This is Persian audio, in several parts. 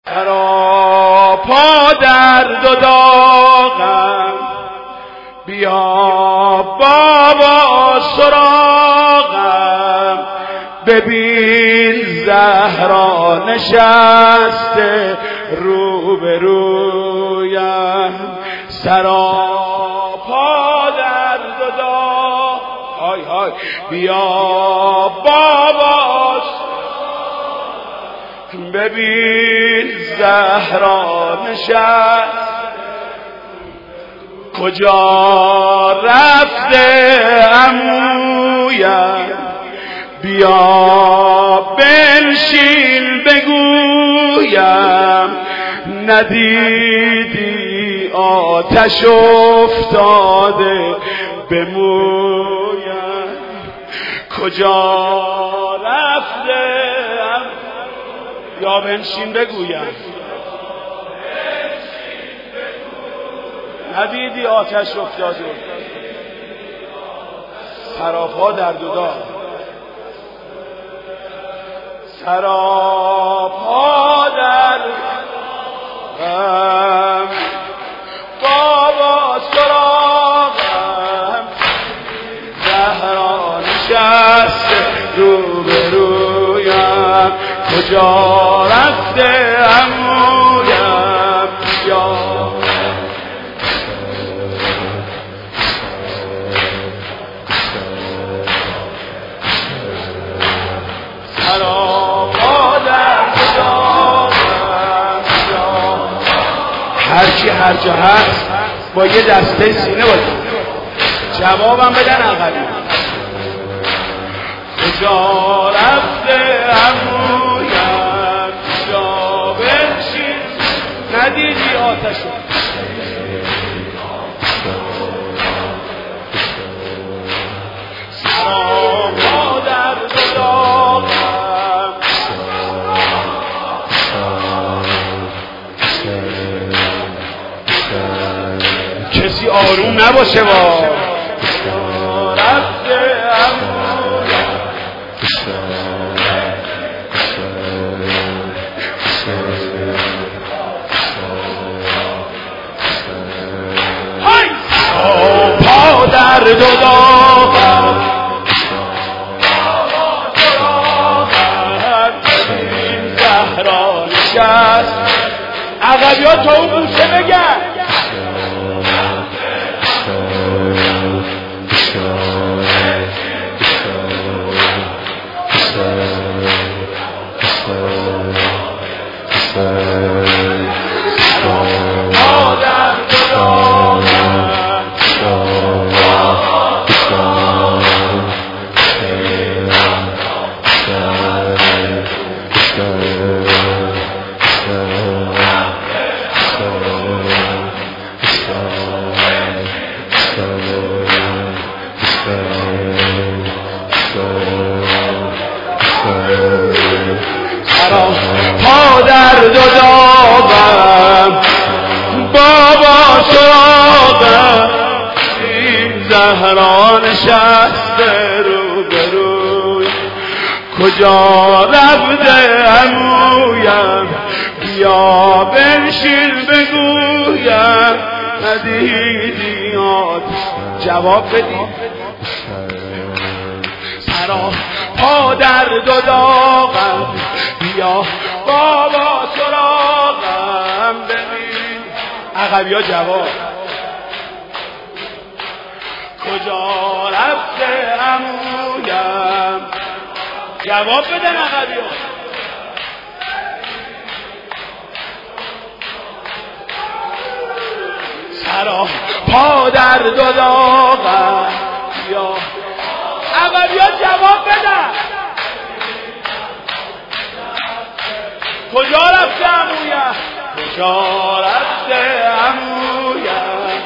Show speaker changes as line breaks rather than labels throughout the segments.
سراپا درد و داغم، بیا بابا سراغم، ببین زهرا نشسته روبرویم. سراپا درد و داغ، های های، بیا بابا ببین زهرا نشست. کجا رفته عمویم، بیا بنشین بگویم. ندیدی آتش افتاده به مویم. کجا رفته یا بنشین بگویم. ندیدی آتش افتاده. سراپا درد و داغ، سراپا درد بابا سراغم، زهرا نشسته روبرویم. کجا رفته عمویم، یا سراپا درد دارم. هرچی هر جا هست با یه دسته سینه باید جوابم بدن عقبی. کجا رفته عمویم، یا بنشین. ندیدی آتشو. سراپا درد و داغم، کسی آروم نباشه با رفته عمویم. سراپا درد و داغم، این زهرا نشست. عقبیات تا اون بوسه بگن. سراپا درد و داغم، بابا سراغم، این زهرا نشسته روبروی. کجا رفته عمویم، بیا بنشین بگویم. ندیدی آتش. جواب بدی. سراپا درد و داغم، بیا بابا سراغم، ببین. عقبی ها جواب. کجا رفته عمویم، جواب بدن عقبی ها. سراپا درد و داغم، بیا. عقبی ها جواب بدن. کجا رفته عمویم، کجا رفته عمویم.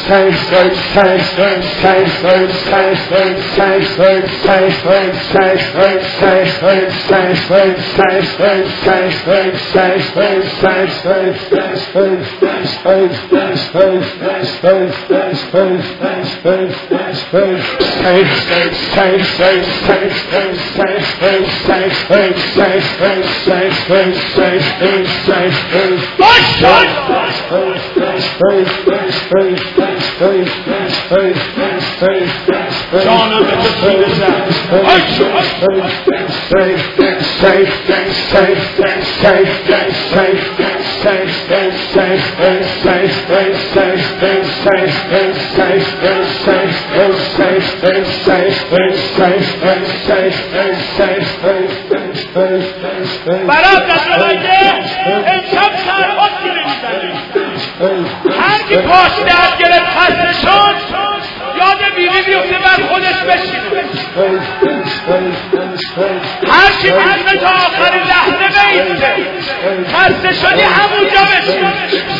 برات نتوانیه امشب سرها گیره میزنیم هر کی پاش درد گرفت خسته شد یاد بیوی بیفته بر خودش بشینه هر کی میتونه تا آخرین لحظه بیسته خسته شدی همونجا بشین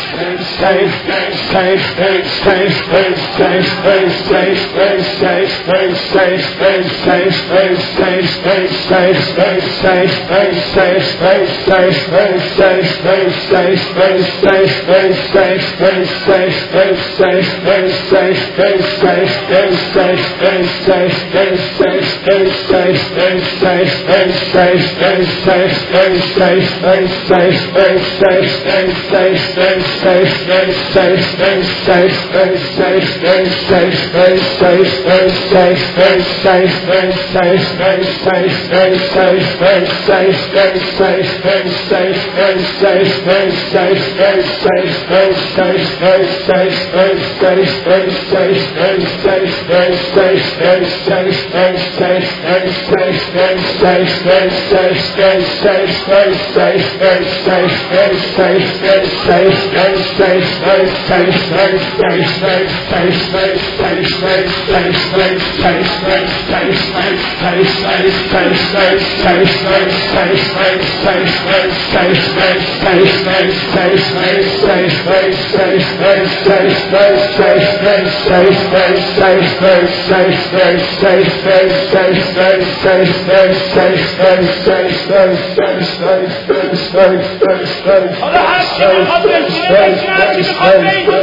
حالا هر چی میخواد بشینه بشینه هر چی میخواد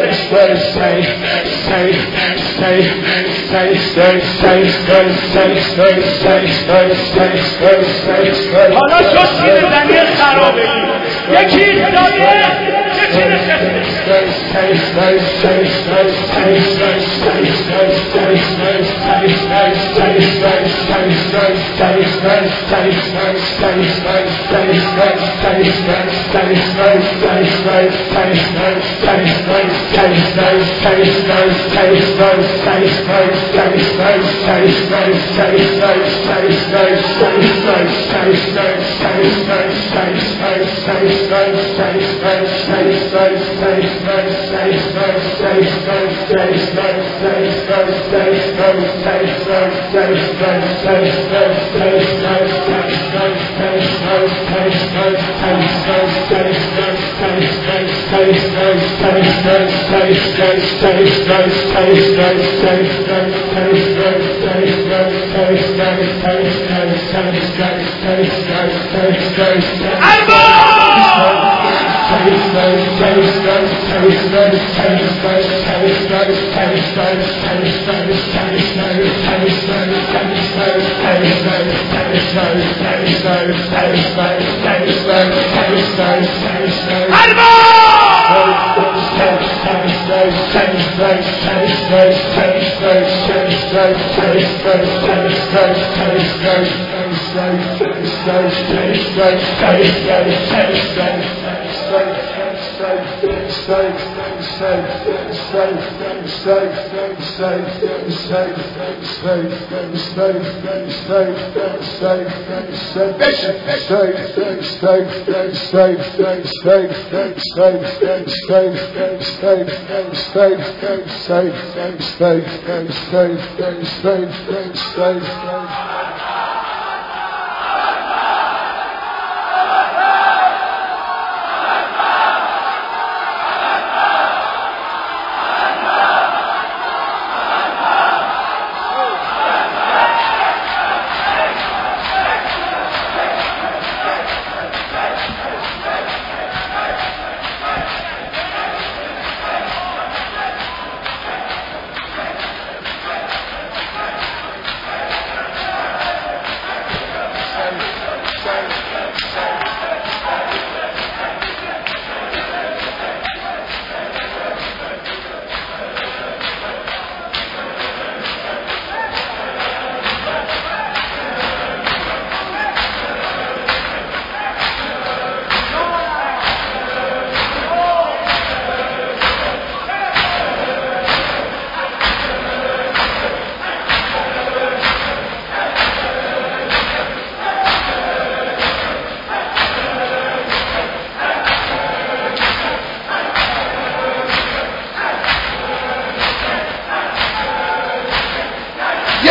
حالا جز که زنی خرابه یکی ایستاده یکی نشسته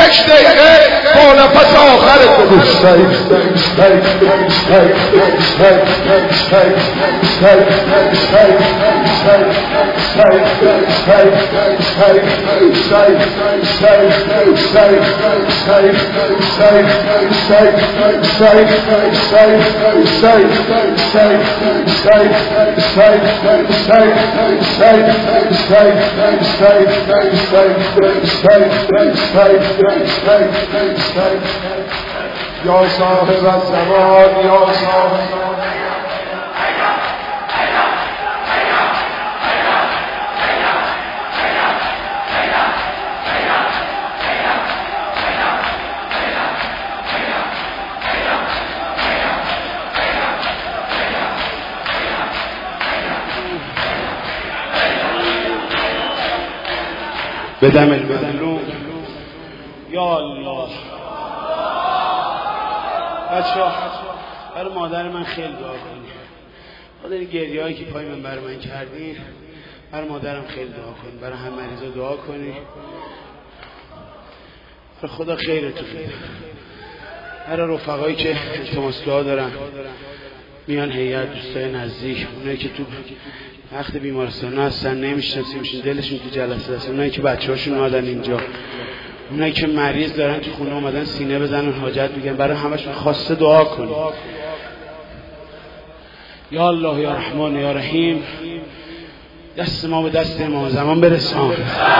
یک دقیقه با نفس آخر تو یا صاحب الزمان یا صاحب
بدم المظلوم. یا الله بچه‌ها برای مادر من خیلی دعا کنید. خدا این گریه‌هایی که پای من برای من کردین برای مادرم خیلی دعا کنید. برای هم مریضا دعا کنید. برای خدا خیرتون بده. برای رفقایی که التماس دعا دارن میان هیئت، دوستای نزدیک، اونایی که تو وقت بیمارستان هستن نمیشناسیمشون، دلشون تو جلسه هست، اونایی که بچه‌هاشون اومدن اینجا، اونایی که مریض دارن تو خونه اومدن سینه بزنن حاجت میگن، برای همشون خواسته دعا کنید. یا الله یا رحمان یا رحیم، دست ما به دست امام زمان برسان.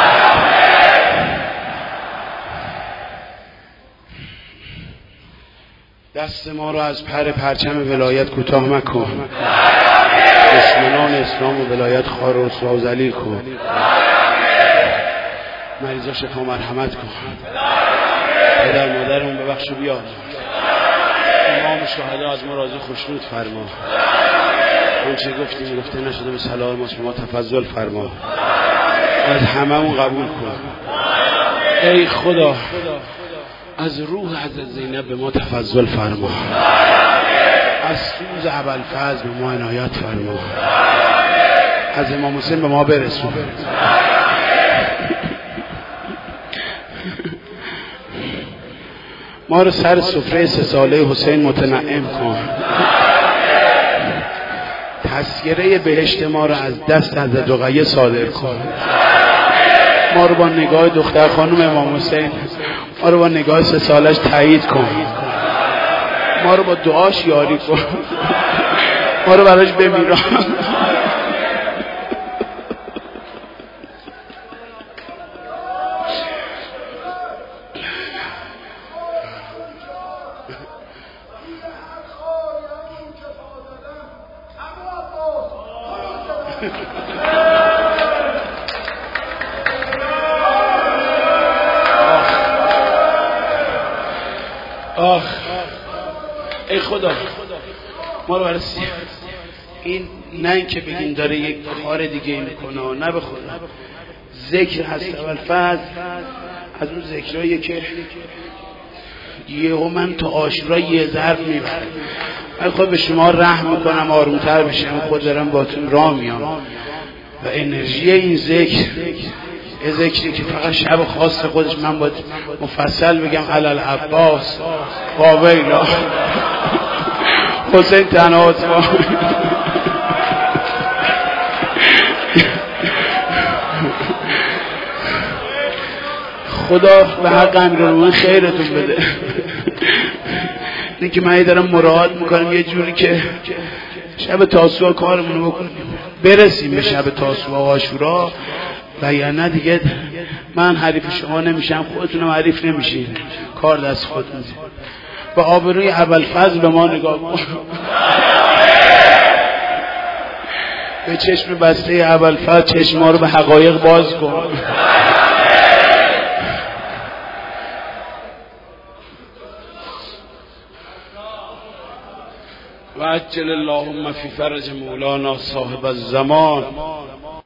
دست ما رو از پرچم ولایت کوتاه مکن. دشمنان اسلام و ولایت خار و رسوا و ذلیل کن. مریضا شفا مرحمت کن. پدر مادرمون ببخش و بیار. امام شهدا از ما راضی خوشنود فرما. اون چه گفتیم گفته نشده به صلاح ما تفضل فرما. از هممون قبول کن. ای خدا از روح حضرت زینب به ما تفضل فرما. از سوز ابوالفضل به ما عنایت فرما. از امام حسین به ما برسون. ما رو سر سفره 3 ساله حسین متنعم کن. تذکره بهشت ما رو از دست حضرت رقیه صادر کن. ما رو با نگاه دختر خانم امام حسین، ما رو با نگاه 3 سالش تایید کن. ما رو با دعاش یاری کن. ما رو براش بمیران. ای خدا ما رو برسی این نه اینکه بگیم داره یک کار دیگه میکنه، نه به خدا ذکر هست ابوالفضل از اون ذکرهایی که یهو من تو عاشورا یه ضرب میبرم. من خود به شما رحم میکنم آرومتر بشم، خود دارم باتون راه میام و انرژی این ذکر یه ذکری که فقط شب خاص خودش من باید مفصل بگم علل عباس قابیلا حسین تنهات ما خدا به حق امیرالمومنین خیرتون بده. این که من دارم مراعات میکنم یه جوری که شب تاسوعا کارمونو بکنیم برسیم به شب تاسوعا و عاشورا، و یا نه دیگه من حریف شما نمیشم، خودتونم حریف نمیشین، کار دست خودتون. با آبروی ابوالفضل به ما نگاه کن. به چشم بسته ابوالفضل چشم ما رو به حقایق باز کن. و عجل اللهم فی فرج مولانا صاحب الزمان.